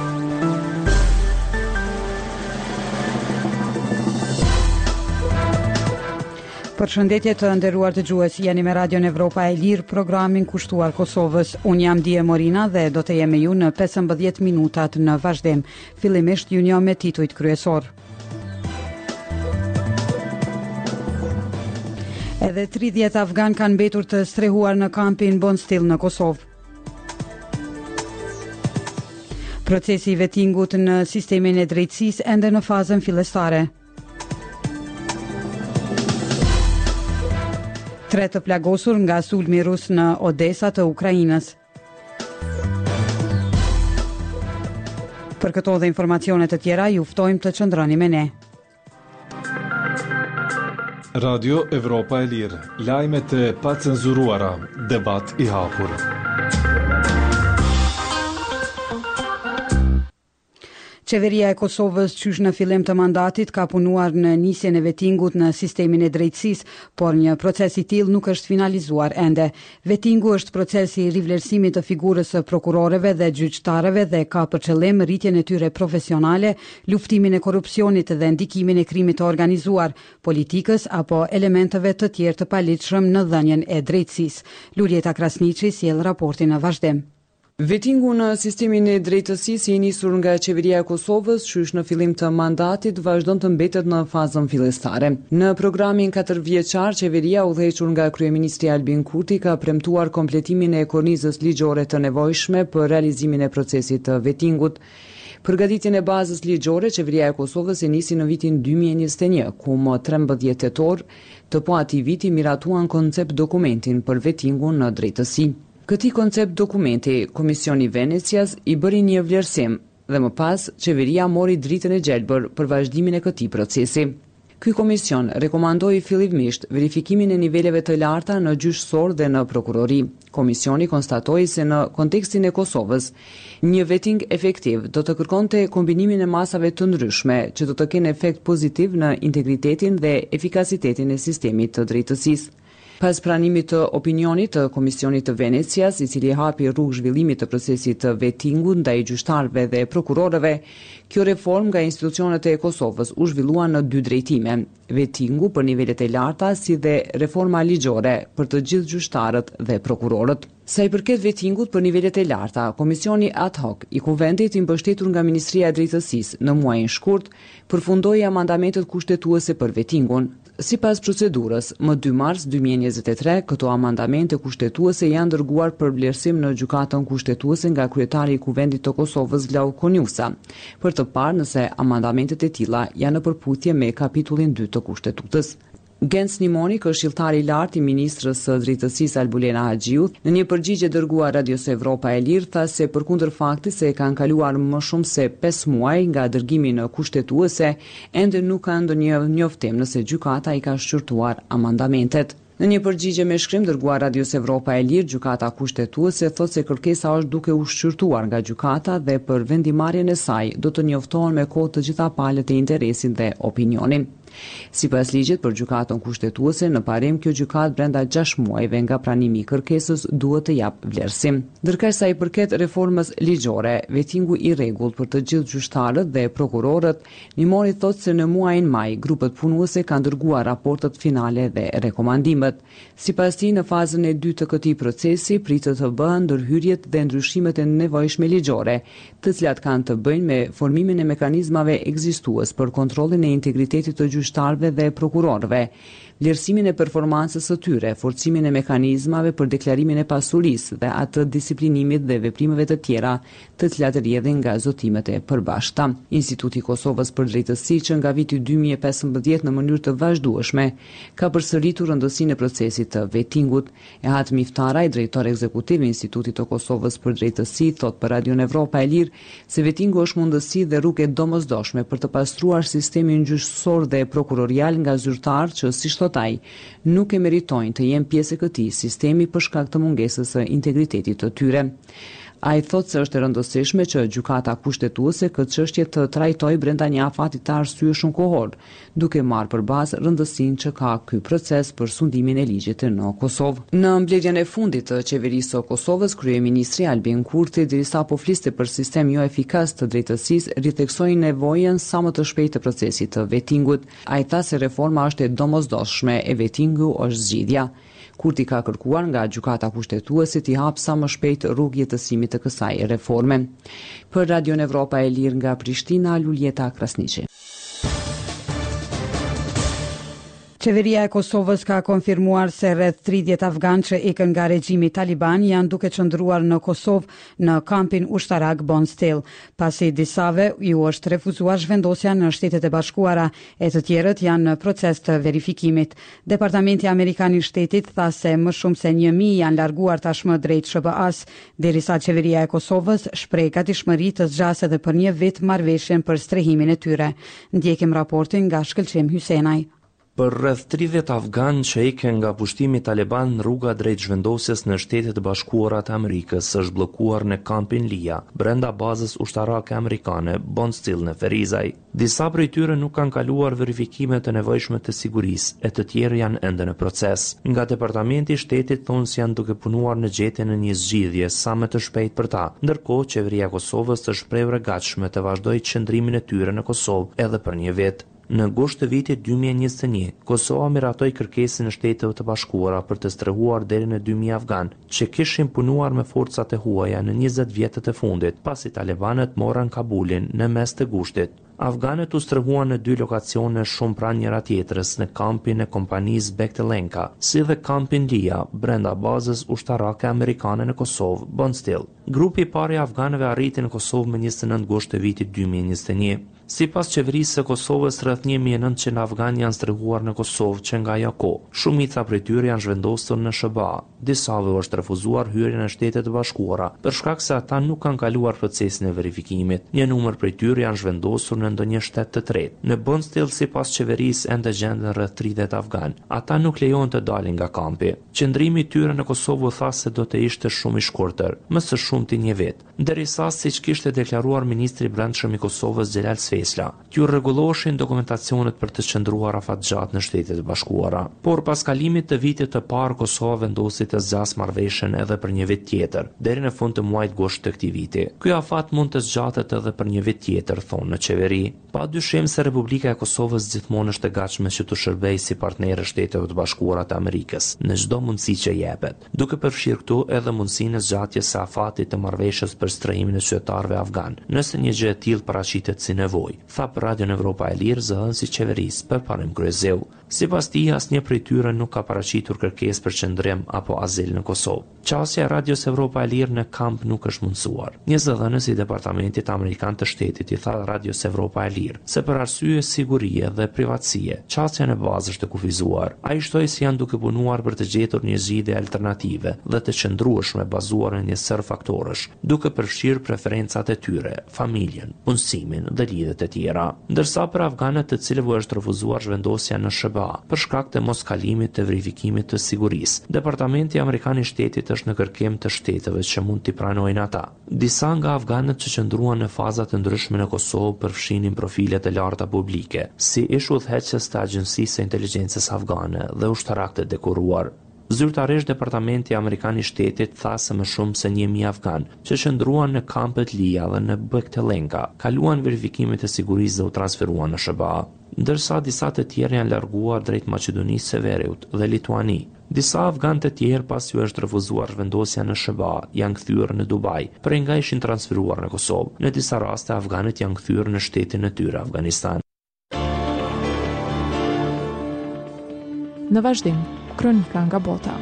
Përshëndetje të nderuar dëgjues, jeni me Radion Evropa e Lirë, programin kushtuar Kosovës. Unë jam Dije Morina dhe do të jem me ju në 15 minutat në vazhdim. Fillimisht ju njoh me titujt kryesor. Edhe 30 afgan kanë mbetur të strehuar në kampin Bonstil në Kosovë. Procesi i vetingut në sistemin e drejtësisë ende në fazën fillestare. 3 të plagosur nga sulmi rus në Odesa të Ukrainës. Për këto dhe informacione të tjera, ju ftojmë të qëndroni me ne. Radio Evropa e Lirë, lajmet e pacenzuruara, debat i hapur. Qeveria e Kosovës qysh në fillim të mandatit ka punuar në nisjen e vetingut në sistemin e drejtësisë, por një proces i tillë nuk është finalizuar ende. Vetingu është procesi i rivlerësimit të figurës së prokurorëve dhe gjyqtarëve dhe ka për qëllim rritjen e tyre profesionale, luftimin e korrupsionit dhe ndikimin e krimit të organizuar, politikës apo elementeve të tjerë të paligjshëm në dhënien e drejtësisë. Luljeta Krasniqi sjell raportin në vazhdim. Vetingu në sistemin e drejtësisë i nisur nga qeveria e Kosovës, qysh në fillim të mandatit, vazhdon të mbetet në fazën fillestare. Në programin 4 vjeçar, qeveria udhëhequr nga kryeministri Albin Kurti ka premtuar kompletimin e kornizës ligjore të nevojshme për realizimin e procesit të vetingut. Përgatitjen e bazës ligjore, qeveria e Kosovës e nisi në vitin 2021, ku më 13 tetor të po atij viti miratuan koncept dokumentin për vetingun në drejtësi. Këtij koncept dokumenti, Komisioni Venecias i bëri një vlerësim dhe më pas qeveria mori dritën e gjelbër për vazhdimin e këtij procesi. Ky komision rekomandoi fillimisht verifikimin e niveleve të larta në gjyqësor dhe në prokurori. Komisioni konstatoi se në kontekstin e Kosovës, një veting efektiv do të kërkonte kombinimin e masave të ndryshme që do të kenë efekt pozitiv në integritetin dhe efikasitetin e sistemit të drejtësisë. Pas pranimit të opinionit të Komisionit të Venecias, i cili hapi rrugë zhvillimit të procesit të vetingut ndaj gjyqtarëve dhe prokurorëve, kjo reformë nga institucionet e Kosovës u zhvillua në 2 drejtime: vetingu për nivelet e larta si dhe reforma ligjore për të gjithë gjyqtarët dhe prokurorët. Sa i përket vetingut për nivelet e larta, Komisioni ad hoc i Kuvendit i mbështetur nga Ministria e Drejtësisë në muajin shkurt përfundoi amandamentet kushtetuese për vetingun. Sipas procedurës, më 2 mars 2023, këto amandamente kushtetuese janë dërguar për vlerësim në gjykatën kushtetuese nga kryetari i Kuvendit të Kosovës Vlau Konjusa, për të parë nëse amandamentet e tilla janë në përputhje me kapitullin 2 të Kushtetutës. Gens Nimoni, këshilltari i lartë i ministrës së drejtësisë Albulena Haxhiu, në një përgjigje dërguar Radios Evropa e Lirë, tha se përkundër faktit se kanë kaluar më shumë se 5 muaj nga dërgimi në kushtetuese, ende nuk ka ndonjë njoftim nëse gjykata i ka shqyrtuar amandamentet. Në një përgjigje me shkrim dërguar Radios Evropa e Lirë, gjykata kushtetuese thotë se kërkesa është duke u shqyrtuar nga gjykata dhe për vendimarrjen e saj do të njoftohen me kohë të gjitha palët e interesit dhe opinionin. Sipas ligjit për gjykatën kushtetuese, në parim kjo gjykatë brenda 6 muajve nga pranimi i kërkesës duhet të jap vlerësim. Ndërkësh sa i përket reformës ligjore, vetingu i rregullt për të gjithë gjyqtarët dhe prokurorët, Nimoni thotë se në muajin maj grupet punuese kanë dërguar raportet finale dhe rekomandimet. Sipas tij, në fazën e 2 të këtij procesi pritet të bëhen ndërhyrjet dhe ndryshimet e nevojshme ligjore, të cilat kanë të bëjnë me formimin e mekanizmave ekzistues për kontrollin e integritetit të gjyqtarëve dhe prokurorëve, vlerësimin e performancës së tyre, forcimin e mekanizmave për deklarimin e pasurisë dhe atë disiplinimit dhe veprimeve të tjera të cilat rrjedhin nga zotimet e përbashkëta. Instituti i Kosovës për Drejtësi, që nga viti 2015 në mënyrë të vazhdueshme ka përsëritur rëndësinë e procesit të vetingut. Ehat Miftara, i drejtor ekzekutiv i Institutit të Kosovës për Drejtësi, thot për Radion Evropa e Lirë se vetingu është mundësi dhe rrugë e domosdoshme për të pastruar sistemin gjyqësor dhe prokurorial nga zyrtarë që, si thot ai, nuk e meritojnë të jenë pjesë e këtij sistemi për shkak të mungesës së integritetit të tyre. Ai thotë se është e rëndësishme që gjykata kushtetuese këtë çështje të trajtojë brenda një afati të arsye shumë kohor, duke marrë për bazë rëndësinë që ka ky proces për sundimin e ligjit në Kosovë. Në mbledhjen e fundit të qeverisë së Kosovës, kryeministri Albin Kurti, derisa po fliste për sistem jo efikas të drejtësisë, ritheksoi nevojën sa më të shpejtë të procesit të vettingut. Ai tha se reforma është e domosdoshme e vettingu është zgjidhja. Kurti ka kërkuar nga gjykata kushtetuese t'i hapë sa më shpejt rrugë jetësimit të kësaj reforme. Për Radion Evropa e Lirë nga Prishtina, Luljeta Krasniqi. Qeveria e Kosovës ka konfirmuar se rreth 30 afganë që ikën nga regjimi Taliban janë duke qëndruar në Kosovë në kampin ushtarak Bondstill, pasi disave ju është refuzuar zhvendosja në Shtetet e Bashkuara e të tjerët janë në proces të verifikimit. Departamenti Amerikan i Shtetit tha se më shumë se 1000 janë larguar tashmë drejt SBA-s, derisa qeveria e Kosovës shpreh gatishmëri të zgjasë edhe për një vit marrëveshjen për strehimin e tyre. Ndjekim raportin nga Shkëlqim Hysenaj. Për rreth 30 afganë që ikën nga pushtimi Taliban, rruga drejt zhvendosjes në Shtetet e Bashkuara të Amerikës është bllokuar në kampin Lia, brenda bazës ushtarake amerikane Bondstill në Ferizaj. Disa prej tyre nuk kanë kaluar verifikimet të nevojshme të sigurisë, e të tjerë janë ende në proces. Nga Departamenti i Shtetit thonë se janë duke punuar në gjetjen e një zgjidhje sa më të shpejtë për ta, ndërkohë qeveria e Kosovës është shprehur e gatshme të vazhdojë qëndrimin e tyre në Kosovë edhe për një vit. Në gusht të vitit 2021, Kosova miratoi kërkesën e Shteteve të Bashkuara për të strehuar deri në 2000 afganë që kishin punuar me forcat e huaja në 20 vjetët e fundit, pasi talibanët morën Kabulin në mes të gushtit. Afganët u strehuan në 2 lokacione shumë pranë njëra tjetrës, në kampin e kompanisë Bektelenka, si dhe kampin Lia, brenda bazës ushtarake amerikane në Kosovë, Bondstill. Grupi i parë i afganëve arriti në Kosovë më 29 gusht të vitit 2021. Sipas qeverisë së Kosovës, rreth 1900 afganë janë strehuar në Kosovë që nga ajo kohë. Shumica prej tyre janë zhvendosur në SBA. Disave është refuzuar hyrja në Shtetet e Bashkuara për shkak se ata nuk kanë kaluar procesin e verifikimit. Një numër prej tyre janë zhvendosur në ndonjë shtet të tretë. Në Bondstill, sipas qeverisë, ende gjenden rreth 30 afganë. Ata nuk lejohen të dalin nga kampi. Qëndrimi i tyre në Kosovë tha se do të ishte shumë i shkurtër, më së shumti një vit. Derisa, siç kishte deklaruar ministri i Brendshëm i Kosovës Xhelal Fesla, t'ju rregulloheshin dokumentacionet për të qëndruar afatgjatë në Shtetet e Bashkuara. Por pas kalimit të vitit të parë, Kosova vendosi të zgjasë marrëveshjen edhe për një vit tjetër, deri në fund të muajit gusht të këtij viti. Ky afat mund të zgjatet edhe për një vit tjetër, thonë në qeveri. Pa dyshim se Republika e Kosovës gjithmonë është e gatshme që të shërbejë si partner e Shteteve të Bashkuara të Amerikës në çdo mundësi që jepet, duke përfshirë këtu edhe mundësinë e zgjatjes së afatit të marrëveshjes për strehimin e qytetarëve afgan, nëse një gjë e tillë paraqitet si nevojë, tha për Radion Evropa e Lirë zëdhënësi i qeverisë përparim kryeseu. Sipas tij, asnjë prej tyre nuk ka paraqitur kërkesë për qëndrim apo azil në Kosovë. Qasja e Radios Evropa e Lirë në kamp nuk është mundësuar. Një zëdhënës i Departamentit Amerikan të Shtetit i tha Radios Evropa e Lirë se për arsye sigurie dhe privatësie, qasja në bazë është e kufizuar. Ai shtoi se janë duke punuar për të gjetur një zgjidhje alternative dhe të qëndrueshme bazuar në një sër faktorësh, duke përfshirë preferencat e tyre, familjen, punësimin dhe lidhjet e tjera. Ndërsa për afganët të cilëve është refuzuar zhvendosja në SBA për shkak të moskalimit të verifikimit të sigurisë, Departamenti Amerikan i Shtetit është në kërkim të shteteve që mund t'i pranojnë ata. Disa nga afganët që qëndruan në faza të ndryshme në Kosovë përfshinin profile të larta publike, si ish udhëheqës të Agjencisë së Inteligjencës afgane dhe ushtarak të dekoruar. Zyrtarisht Departamenti Amerikan i Shtetit tha se më shumë se 1000 afganë që qëndruan në kampet Lia dhe në Bektelenka kaluan verifikimet e sigurisë dhe u transferuan në SBA, ndërsa disa të tjerë janë larguar drejt Maqedonisë së Veriut dhe Lituani. Disa afganë të tjerë pas ju është refuzuar zhvendosja në SBA janë kthyer në Dubai, prej nga ishin transferuar në Kosovë. Në disa raste afganët janë kthyer në shtetin e tyre Afganistan. Në vazhdim, kronika nga bota.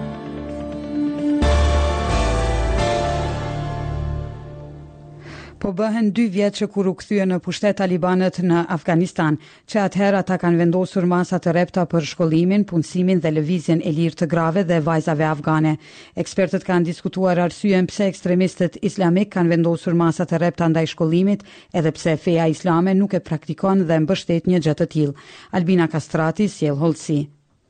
Po bëhen 2 vjet që kur u kthyen në pushtet talibanët në Afganistan, që atëherë ata kanë vendosur masa të repta për shkollimin, punësimin dhe lëvizjen e lirë të grave dhe vajzave afgane. Ekspertët kanë diskutuar arsyen pse ekstremistët islamik kanë vendosur masa të repta ndaj shkollimit, edhe pse feja islame nuk e praktikon dhe mbështet një gjë të tillë. Albina Kastrati sjell hollësi.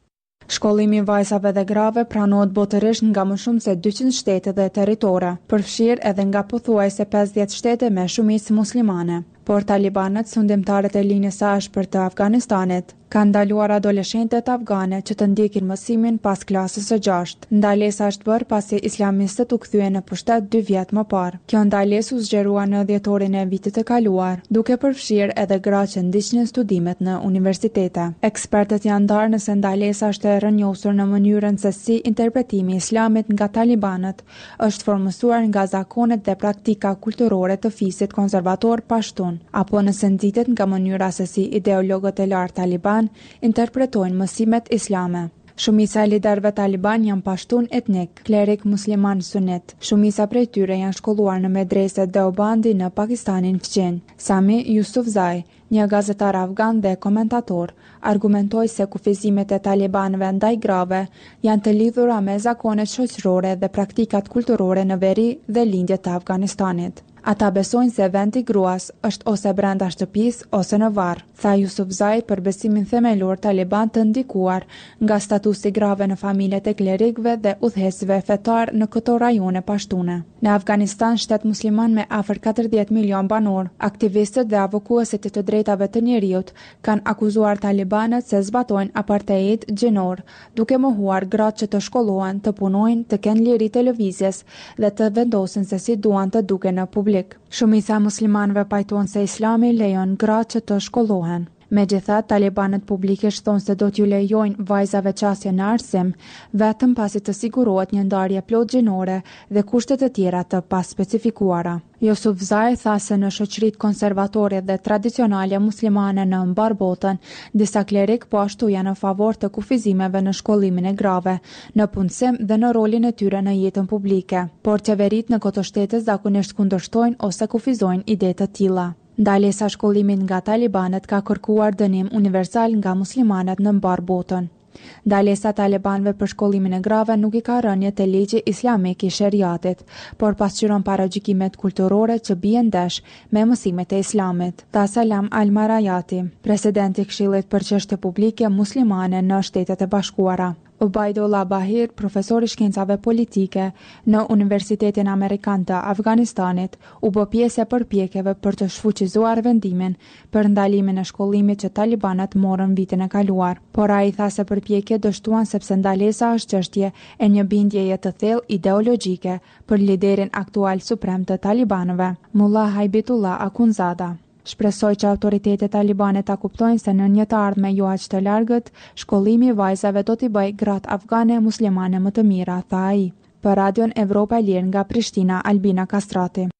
Shkollimi i vajzave dhe grave pranohet botërisht nga më shumë se 200 shtete dhe territore, përfshirë edhe nga pothuajse 50 shtete me shumicë muslimane. Por talibanët, sundimtarët e linjës së ashpër të Afganistanit, kanë ndaluar adoleshentet afgane që të ndjekin mësimin pas klasës së 6. Ndalesa është bërë pasi islamistët u kthyen në pushtet 2 vjet më parë. Kjo ndalesë u zgjerua në dhjetorin e vitit të kaluar, duke përfshirë edhe gra që ndiqnin studimet në universitete. Ekspertët janë ndarë nëse ndalesa është e rrënjosur në mënyrën se si interpretimi i islamit nga talibanët është formësuar nga zakonet dhe praktika kulturore të fisit konservator pashtun, apo nëse nxitet nga mënyra se si ideologët e lartë taliban interpretojnë mësimet islame. Shumica e liderëve taliban janë pashtun etnik, klerik musliman sunet. Shumica prej tyre janë shkolluar në medrese Deobandi në Pakistanin fqinj. Sami Yusufzai, një gazetar afgan dhe komentator, argumentoi se kufizimet e talibanëve ndaj grave janë të lidhura me zakonet shoqërore dhe praktikat kulturore në veri dhe lindje të Afganistanit. Ata besojnë se vendi gruas është ose brenda shtëpisë ose në varr, tha Yusufzai për besimin themelor taliban të ndikuar nga statusi grave në familjet e klerikëve dhe udhëhesëve fetar në këto rajone pashtune. Në Afganistan, shtet musliman me afër 40 milion banor, aktivistët dhe avokuesit të drejtave të njerëzit kanë akuzuar talibanët se zbatojnë apartheid gjinor, duke mohuar gratë që të shkollohen, të punojnë, të kenë liri të lëvizjes dhe të vendosin se si duan të duken në publik. Shumica e muslimanëve pajtojnë se Islami lejon gratë që të shkollohen. Megjithatë, talibanët publikisht thonë se do t'ju lejojnë vajzave qasje në arsim, vetëm pasi të sigurohet një ndarje plot gjinore dhe kushte të tjera të paspecifikuara. Yusufzai tha se në shoqëritë konservatore dhe tradicionale muslimane në mbar botën, disa klerik po ashtu janë në favor të kufizimeve në shkollimin e grave, në punësim dhe në rolin e tyre në jetën publike, por qeveritë në këto shtete zakonisht kundërshtojnë ose kufizojnë ide të tilla. Ndalesa shkollimit nga talibanët ka kërkuar dënim universal nga muslimanët në mbar botën. Ndalesa talibanëve për shkollimin e grave nuk i ka rënje te ligji islamik i sheriatit, por pasqyron paragjykimet kulturore që bien ndesh me mësimet e islamit. Ta Salam Al-Marayati, presidenti i Këshillit për çështje publike muslimane në Shtetet e Bashkuara. Ubaidullah Bahir, profesor i shkencave politike në Universitetin Amerikan të Afganistanit, u bë pjesë e përpjekjeve për të shfuqizuar vendimin për ndalimin e shkollimit që talibanët morën vitin e kaluar. Por ai tha se përpjekjet dështuan sepse ndalesa është çështje e një bindjeje të thellë ideologjike për liderin aktual suprem të talibanëve, Mullah Haibitullah Akhundzada. Shpresoj që autoritetet talibane ta kuptojnë se në një të ardhme jo aq të largët, shkollimi i vajzave do t'i bëjë gratë afgane muslimane më të mira, tha ai. Për Radion Evropa e Lirë nga Prishtina, Albina Kastrati.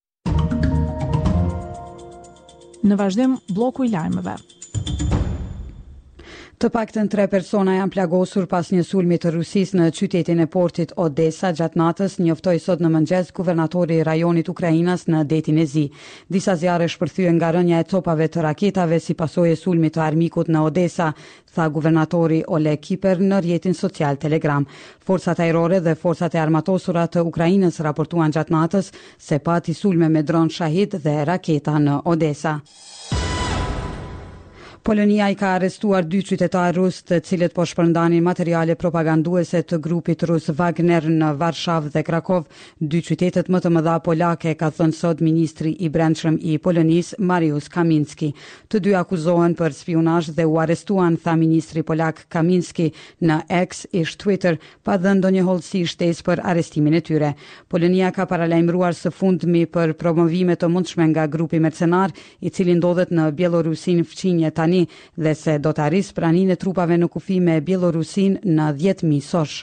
Në vazhdim, bloku i lajmeve. Të paktën 3 persona janë plagosur pas një sulmi të Rusisë në qytetin e portit Odesa gjatë natës, njoftoi sot në mëngjes guvernatori i rajonit Ukrainas në detin e Zi. Disa zjarre shpërthyen nga rënja e copave të raketave si pasojë e sulmit të armikut në Odesa, tha guvernatori Oleg Kiper në rrjetin social Telegram. Forcat ajrore dhe forcat e armatosura të Ukrainës raportuan gjatë natës se pati sulme me dron Shahid dhe raketa në Odesa. Polonia i ka arrestuar 2 qytetarë rus të cilët po shpërndanin materiale propaganduese të grupit rus Wagner në Varshavë dhe Krakov, 2 qytetet më të mëdha polake, ka thënë sot ministri i brendshëm i Polonisë Mariusz Kaminski. Të dy akuzohen për spionazh dhe u arrestuan, tha ministri polak Kaminski në X ish Twitter, pa dhënë ndonjë hollësi shtesë për arrestimin e tyre. Polonia ka paralajmëruar së fundmi për promovime të mundshme nga grupi mercenar, i cili ndodhet në Bielorusin fqinje tani dhe se do të arrisë praninë e trupave në kufi me Bielorusin në 10.000 sosh.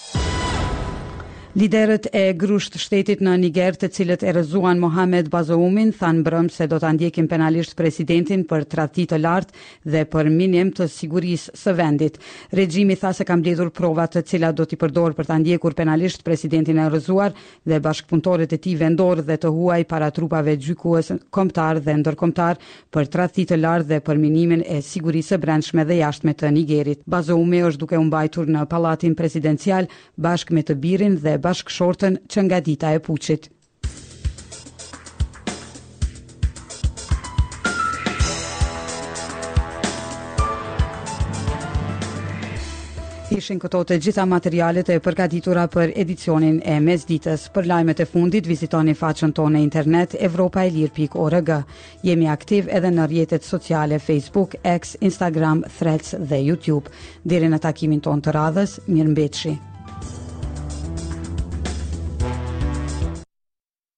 Liderët e grusht shtetit në Niger, të cilët e rrëzuan Mohamed Bazoumin, thanë mbrëm se do ta ndjekin penalisht presidentin për tradhti të lartë dhe për minim të sigurisë së vendit. Regjimi tha se ka mbledhur prova të cilat do t'i përdor për ta ndjekur penalisht presidentin e rrëzuar dhe bashkëpunëtorët e tij vendor dhe të huaj para trupave gjykues kombëtar dhe ndërkombëtar për tradhti të lartë dhe për minimin e sigurisë së brendshme dhe jashtme të Nigerit. Bazoumi është duke u mbajtur në pallatin presidencial bashkë me të birin dhe bashkëshortën që nga dita e puçit. Ishin këto të gjitha materialet e përgatitura për edicionin e mesditës. Për lajmet e fundit, vizitoni faqen tonë në internet evropaelir.org. Jemi aktiv edhe në rrjetet sociale Facebook, X, Instagram, Threads dhe YouTube. Deri në takimin tonë të radhës, mirëmbëjtje.